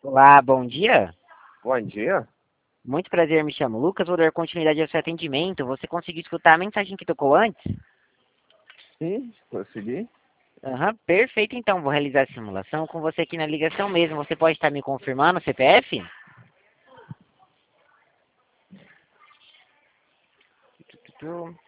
Olá, bom dia. Bom dia. Muito prazer, me chamo Lucas. Vou dar continuidade ao seu atendimento. Você conseguiu escutar a mensagem que tocou antes? Sim, consegui. Aham, perfeito. Então, vou realizar a simulação com você aqui na ligação mesmo. Você pode estar me confirmando o CPF? Tu, tu, tu.